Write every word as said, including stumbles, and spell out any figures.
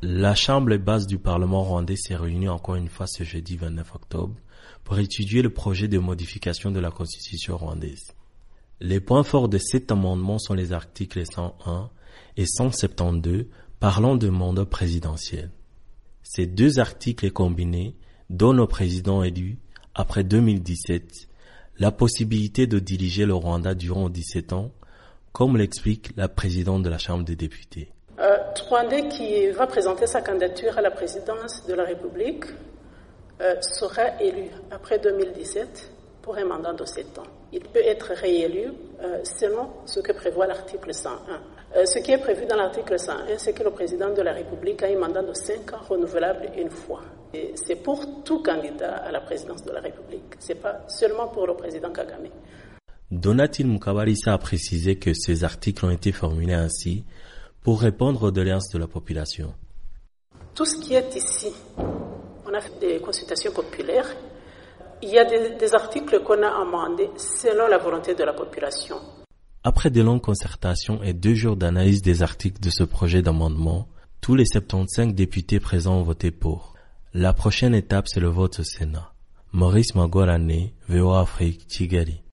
La chambre basse du Parlement rwandais s'est réunie encore une fois ce jeudi vingt-neuf octobre pour étudier le projet de modification de la Constitution rwandaise. Les points forts de cet amendement sont les articles cent un et cent soixante-douze parlant de mandat présidentiel. Ces deux articles combinés donnent au président élu, après deux mille dix-sept, la possibilité de diriger le Rwanda durant dix-sept ans, comme l'explique la présidente de la Chambre des députés. Euh, Rwandais qui va présenter sa candidature à la présidence de la République euh, sera élu après deux mille dix-sept pour un mandat de sept ans. Il peut être réélu euh, selon ce que prévoit l'article cent un. Euh, ce qui est prévu dans l'article cent un, c'est que le président de la République a un mandat de cinq ans renouvelable une fois. Et c'est pour tout candidat à la présidence de la République. Ce n'est pas seulement pour le président Kagame. Donatil Mukabalisa a précisé que ces articles ont été formulés ainsi pour répondre aux doléances de la population. Tout ce qui est ici, on a fait des consultations populaires. Il y a des, des articles qu'on a amendés selon la volonté de la population. Après de longues concertations et deux jours d'analyse des articles de ce projet d'amendement, tous les soixante-quinze députés présents ont voté pour. La prochaine étape, c'est le vote au Sénat. Maurice Magorane, V O A Afrique, Kigali.